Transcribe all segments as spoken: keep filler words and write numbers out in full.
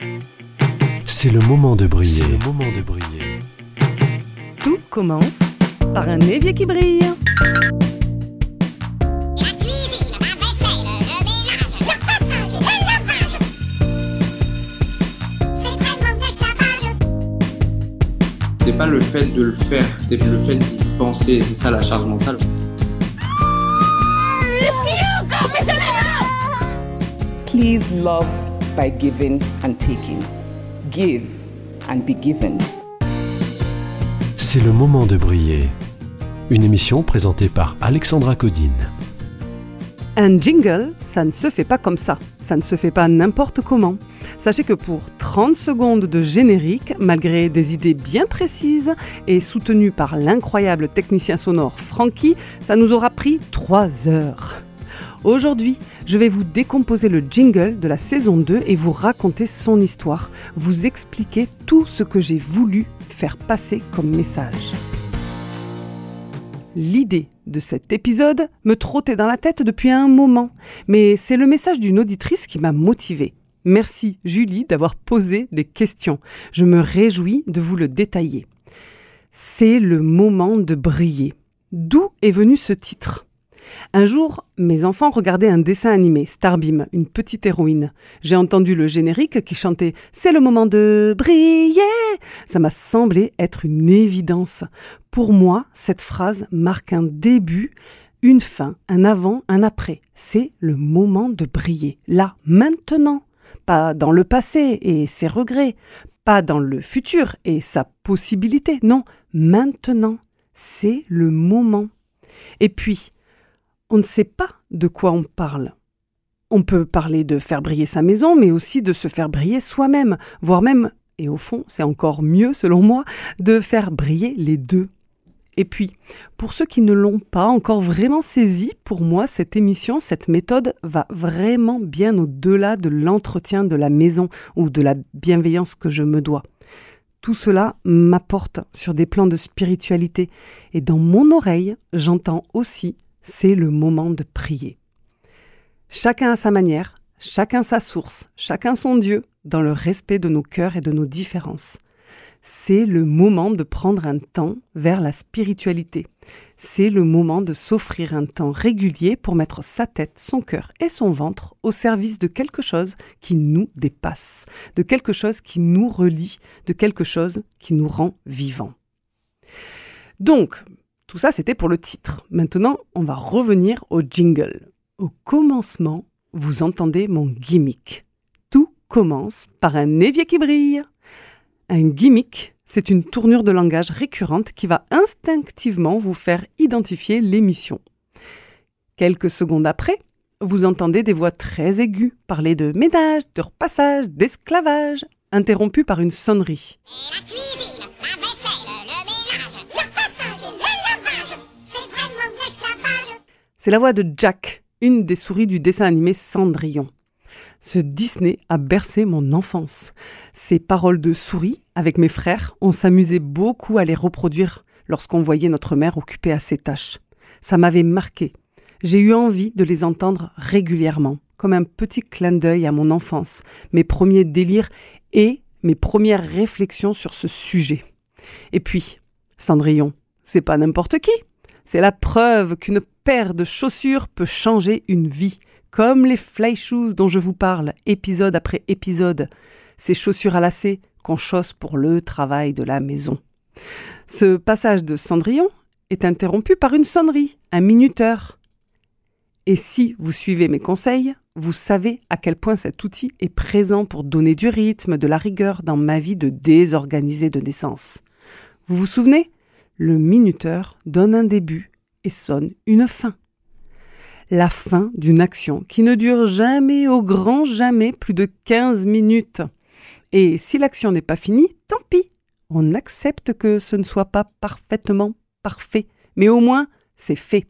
C'est le moment de briller. C'est le moment de briller. Tout commence par un évier qui brille. La cuisine, la vaisselle, le ménage, le repassage, le lavage. C'est vraiment de l'esclavage. C'est pas le fait de le faire, c'est le fait d'y penser, c'est ça la charge mentale. Please love by giving and taking. Give and be given. C'est le moment de briller. Une émission présentée par Alexandra Codine. Un jingle, ça ne se fait pas comme ça. Ça ne se fait pas n'importe comment. Sachez que pour trente secondes de générique, malgré des idées bien précises et soutenues par l'incroyable technicien sonore Francky, ça nous aura pris trois heures. Aujourd'hui, je vais vous décomposer le jingle de la saison deux et vous raconter son histoire, vous expliquer tout ce que j'ai voulu faire passer comme message. L'idée de cet épisode me trottait dans la tête depuis un moment, mais c'est le message d'une auditrice qui m'a motivée. Merci Julie d'avoir posé des questions. Je me réjouis de vous le détailler. C'est le moment de briller. D'où est venu ce titre ? Un jour, mes enfants regardaient un dessin animé, Starbeam, une petite héroïne. J'ai entendu le générique qui chantait « C'est le moment de briller !» Ça m'a semblé être une évidence. Pour moi, cette phrase marque un début, une fin, un avant, un après. C'est le moment de briller, là, maintenant. Pas dans le passé et ses regrets, pas dans le futur et sa possibilité. Non, maintenant, c'est le moment. Et puis, on ne sait pas de quoi on parle. On peut parler de faire briller sa maison, mais aussi de se faire briller soi-même, voire même, et au fond, c'est encore mieux selon moi, de faire briller les deux. Et puis, pour ceux qui ne l'ont pas encore vraiment saisi, pour moi, cette émission, cette méthode va vraiment bien au-delà de l'entretien de la maison ou de la bienveillance que je me dois. Tout cela m'apporte sur des plans de spiritualité. Et dans mon oreille, j'entends aussi « c'est le moment de prier ». Chacun à sa manière, chacun sa source, chacun son Dieu, dans le respect de nos cœurs et de nos différences. C'est le moment de prendre un temps vers la spiritualité. C'est le moment de s'offrir un temps régulier pour mettre sa tête, son cœur et son ventre au service de quelque chose qui nous dépasse, de quelque chose qui nous relie, de quelque chose qui nous rend vivants. Donc, tout ça c'était pour le titre. Maintenant, on va revenir au jingle. Au commencement, vous entendez mon gimmick. Tout commence par un évier qui brille. Un gimmick, c'est une tournure de langage récurrente qui va instinctivement vous faire identifier l'émission. Quelques secondes après, vous entendez des voix très aiguës parler de ménage, de repassage, d'esclavage, interrompues par une sonnerie. La cuisine, la vaisselle, le ménage, le repassage, le lavage. C'est vraiment de l'esclavage. C'est la voix de Jack, une des souris du dessin animé Cendrillon. Ce Disney a bercé mon enfance. Ces paroles de souris, avec mes frères, on s'amusait beaucoup à les reproduire lorsqu'on voyait notre mère occupée à ses tâches. Ça m'avait marqué. J'ai eu envie de les entendre régulièrement, comme un petit clin d'œil à mon enfance, mes premiers délires et mes premières réflexions sur ce sujet. Et puis, Cendrillon, c'est pas n'importe qui. C'est la preuve qu'une paire de chaussures peut changer une vie. Comme les fly shoes dont je vous parle, épisode après épisode. Ces chaussures à lacets qu'on chausse pour le travail de la maison. Ce passage de Cendrillon est interrompu par une sonnerie, un minuteur. Et si vous suivez mes conseils, vous savez à quel point cet outil est présent pour donner du rythme, de la rigueur dans ma vie de désorganisée de naissance. Vous vous souvenez ? Le minuteur donne un début et sonne une fin. La fin d'une action qui ne dure jamais, au grand jamais, plus de quinze minutes. Et si l'action n'est pas finie, tant pis. On accepte que ce ne soit pas parfaitement parfait, mais au moins, c'est fait.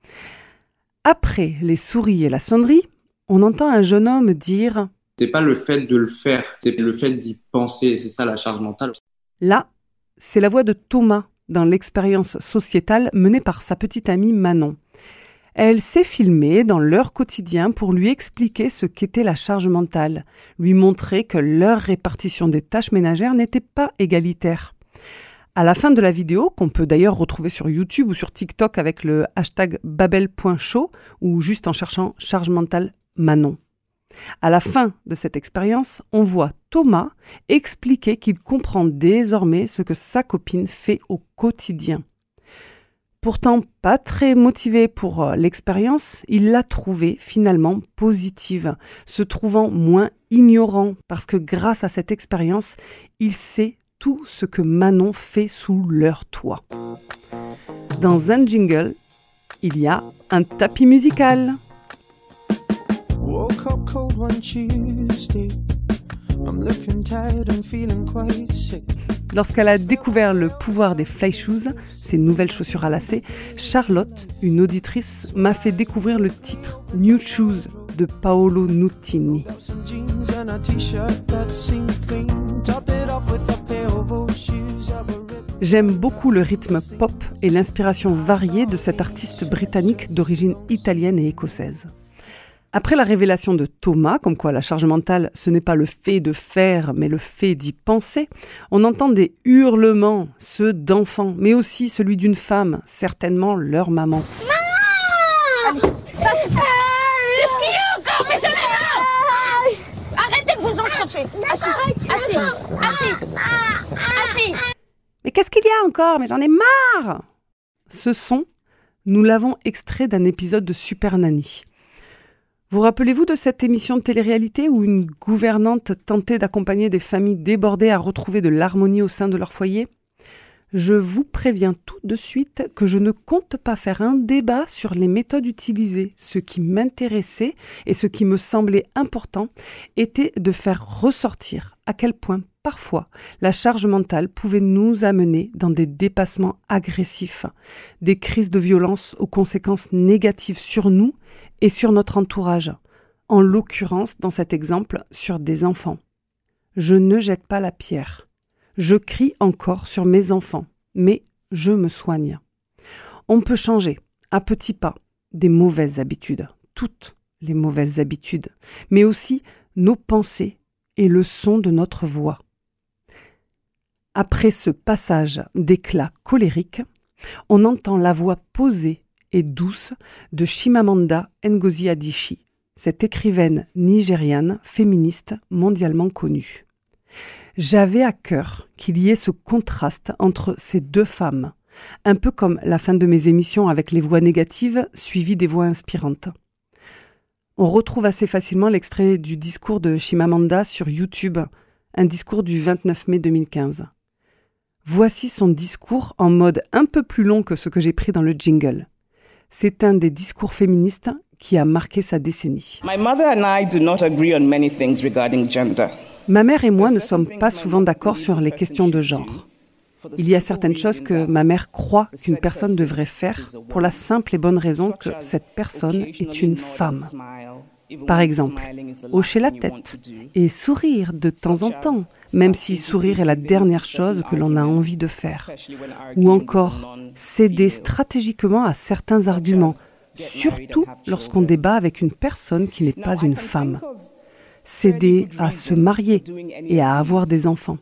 Après les souris et la sonnerie, on entend un jeune homme dire « C'est pas le fait de le faire, c'est le fait d'y penser, c'est ça la charge mentale. » Là, c'est la voix de Thomas dans l'expérience sociétale menée par sa petite amie Manon. Elle s'est filmée dans leur quotidien pour lui expliquer ce qu'était la charge mentale, lui montrer que leur répartition des tâches ménagères n'était pas égalitaire. À la fin de la vidéo, qu'on peut d'ailleurs retrouver sur YouTube ou sur TikTok avec le hashtag babel point show ou juste en cherchant charge mentale Manon. À la fin de cette expérience, on voit Thomas expliquer qu'il comprend désormais ce que sa copine fait au quotidien. Pourtant pas très motivé pour l'expérience, il l'a trouvée finalement positive, se trouvant moins ignorant parce que grâce à cette expérience, il sait tout ce que Manon fait sous leur toit. Dans un jingle, il y a un tapis musical. Woke up cold one Tuesday. I'm looking tired and feeling quite sick. Lorsqu'elle a découvert le pouvoir des fly shoes, ces nouvelles chaussures à lacets, Charlotte, une auditrice, m'a fait découvrir le titre New Shoes de Paolo Nutini. Some jeans and a t-shirt that seemed clean. Topped it off with a pair of old shoes that were ripped. J'aime beaucoup le rythme pop et l'inspiration variée de cet artiste britannique d'origine italienne et écossaise. Après la révélation de Thomas, comme quoi la charge mentale, ce n'est pas le fait de faire, mais le fait d'y penser, on entend des hurlements, ceux d'enfants, mais aussi celui d'une femme, certainement leur maman. Maman! Ça suffit! Qu'est-ce qu'il y a encore? Mais j'en ai marre! Arrêtez de vous entretuer! Assis, assis, assis, assis! Mais qu'est-ce qu'il y a encore? Mais j'en ai marre! Ce son, nous l'avons extrait d'un épisode de Super Nanny. Vous rappelez-vous de cette émission de télé-réalité où une gouvernante tentait d'accompagner des familles débordées à retrouver de l'harmonie au sein de leur foyer ? Je vous préviens tout de suite que je ne compte pas faire un débat sur les méthodes utilisées. Ce qui m'intéressait et ce qui me semblait important était de faire ressortir à quel point parfois la charge mentale pouvait nous amener dans des dépassements agressifs, des crises de violence aux conséquences négatives sur nous et sur notre entourage, en l'occurrence, dans cet exemple, sur des enfants. Je ne jette pas la pierre. Je crie encore sur mes enfants, mais je me soigne. On peut changer, à petits pas, des mauvaises habitudes, toutes les mauvaises habitudes, mais aussi nos pensées et le son de notre voix. Après ce passage d'éclat colérique, on entend la voix posée et douce de Chimamanda Ngozi Adichie, cette écrivaine nigériane féministe mondialement connue. J'avais à cœur qu'il y ait ce contraste entre ces deux femmes, un peu comme la fin de mes émissions avec les voix négatives suivies des voix inspirantes. On retrouve assez facilement l'extrait du discours de Chimamanda sur YouTube, un discours du vingt-neuf mai deux mille quinze. Voici son discours en mode un peu plus long que ce que j'ai pris dans le jingle. C'est un des discours féministes qui a marqué sa décennie. My mother and I do not agree on many things regarding gender. Ma mère et moi ne sommes pas souvent d'accord sur les questions de genre. Il y a certaines choses que ma mère croit qu'une personne devrait faire pour la simple et bonne raison que cette personne est une femme. Par exemple, hocher la tête et sourire de temps en temps, même si sourire est la dernière chose que l'on a envie de faire. Ou encore, céder stratégiquement à certains arguments, surtout lorsqu'on débat avec une personne qui n'est pas une femme. Céder à se marier et à avoir des enfants.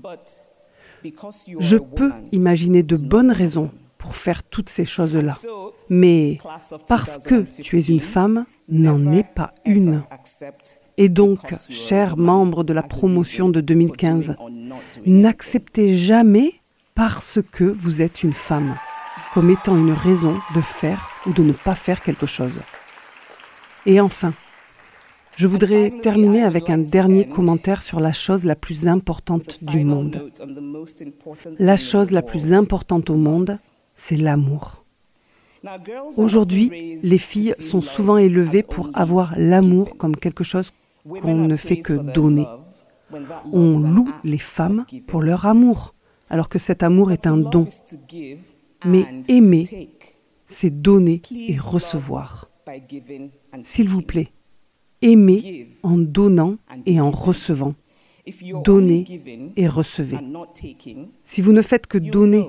Je peux imaginer de bonnes raisons pour faire toutes ces choses-là. Mais parce que tu es une femme, n'en est pas une. Et donc, chers membres de la promotion de deux mille quinze, n'acceptez jamais parce que vous êtes une femme, comme étant une raison de faire ou de ne pas faire quelque chose. Et enfin, je voudrais terminer avec un dernier commentaire sur la chose la plus importante du monde. La chose la plus importante au monde, c'est l'amour. Aujourd'hui, les filles sont souvent élevées pour avoir l'amour comme quelque chose qu'on ne fait que donner. On loue les femmes pour leur amour, alors que cet amour est un don. Mais aimer, c'est donner et recevoir. S'il vous plaît, aimez en donnant et en recevant. Donnez et recevez. Si vous ne faites que donner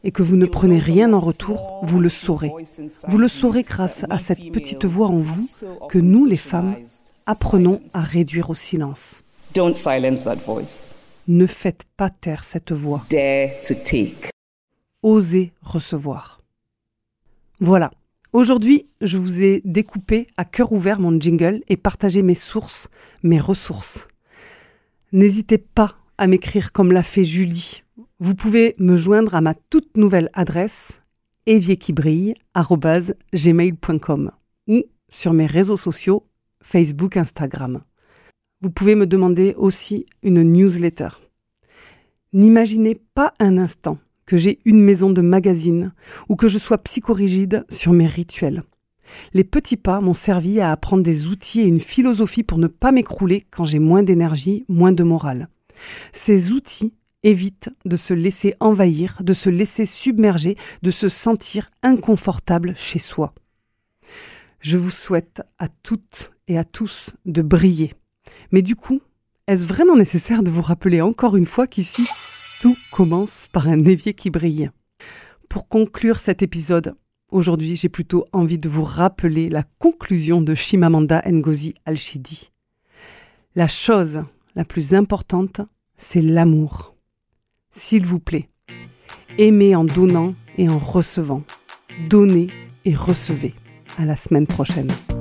et que vous ne prenez rien en retour, vous le saurez. Vous le saurez grâce à cette petite voix en vous que nous, les femmes, apprenons à réduire au silence. Don't silence that voice. Ne faites pas taire cette voix. Dare to take. Osez recevoir. Voilà. Aujourd'hui, je vous ai découpé à cœur ouvert mon jingle et partagé mes sources, mes ressources. N'hésitez pas à m'écrire comme l'a fait Julie. Vous pouvez me joindre à ma toute nouvelle adresse évierquibrille arobase gmail point com ou sur mes réseaux sociaux Facebook, Instagram. Vous pouvez me demander aussi une newsletter. N'imaginez pas un instant que j'ai une maison de magazine ou que je sois psychorigide sur mes rituels. Les petits pas m'ont servi à apprendre des outils et une philosophie pour ne pas m'écrouler quand j'ai moins d'énergie, moins de morale. Ces outils évitent de se laisser envahir, de se laisser submerger, de se sentir inconfortable chez soi. Je vous souhaite à toutes et à tous de briller. Mais du coup, est-ce vraiment nécessaire de vous rappeler encore une fois qu'ici, tout commence par un évier qui brille? Pour conclure cet épisode, aujourd'hui, j'ai plutôt envie de vous rappeler la conclusion de Chimamanda Ngozi Adichie. La chose la plus importante, c'est l'amour. S'il vous plaît, aimez en donnant et en recevant. Donnez et recevez. À la semaine prochaine.